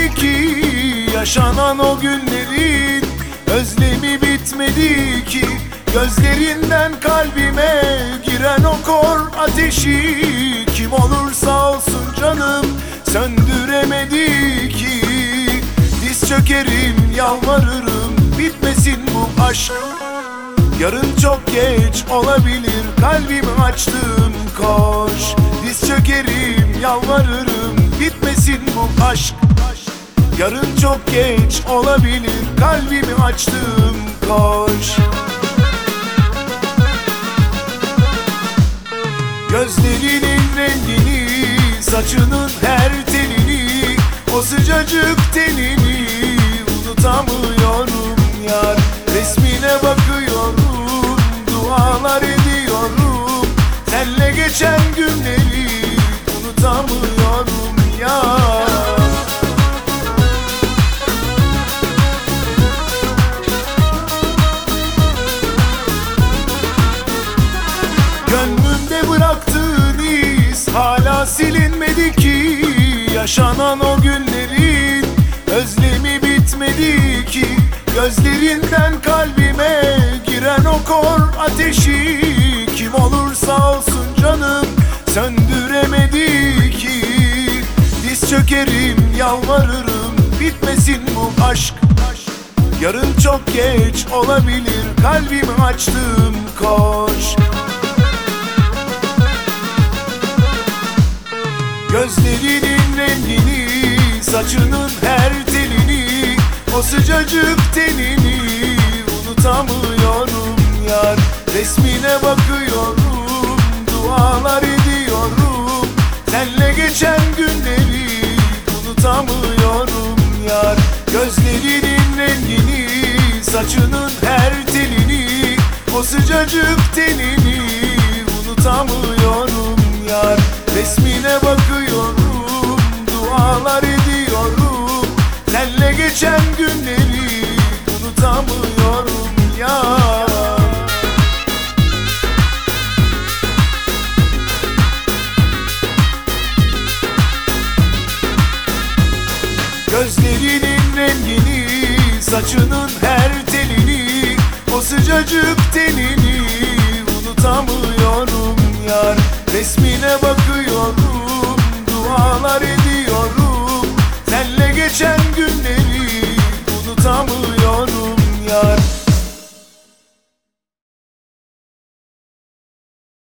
bitmedi ki, yaşanan o günlerin özlemi bitmedi ki. Gözlerinden kalbime giren o kor ateşi, kim olursa olsun canım söndüremedi ki. Diz çökerim, yalvarırım, bitmesin bu aşk. Yarın çok geç olabilir, kalbimi açtım, koş. Diz çökerim, yalvarırım, bitmesin bu aşk. Yarın çok geç olabilir, kalbimi açtım, koş. Gözlerinin rengini, saçının her telini, o sıcacık tenini unutamıyorum yar. Resmine bakıyorum, dualar ediyorum, senle geçen günleri unutamıyorum yar. Gönlümde bıraktığın iz hala silinmedi ki, yaşanan o günlerin özlemi bitmedi ki. Gözlerinden kalbime giren o kor ateşi, kim olursa olsun canım söndüremedi ki. Diz çökerim, yalvarırım, bitmesin bu aşk. Yarın çok geç olabilir, kalbimi açtım, koş. Gözlerinin rengini, saçının her telini, o sıcacık tenini unutamıyorum yar. Resmine bakıyorum, dualar ediyorum, senle geçen günleri unutamıyorum yar. Gözlerinin rengini, saçının her telini, o sıcacık tenini unutamıyorum yar. Resmine bakıyorum, dualar ediyorum, senle geçen günleri unutamıyorum ya. Gözlerinin rengini, saçının her telini, o sıcacık tenini unutamıyorum yar. Resmine bakıyorum, dualar ediyorum, senle geçen günleri unutamıyorum.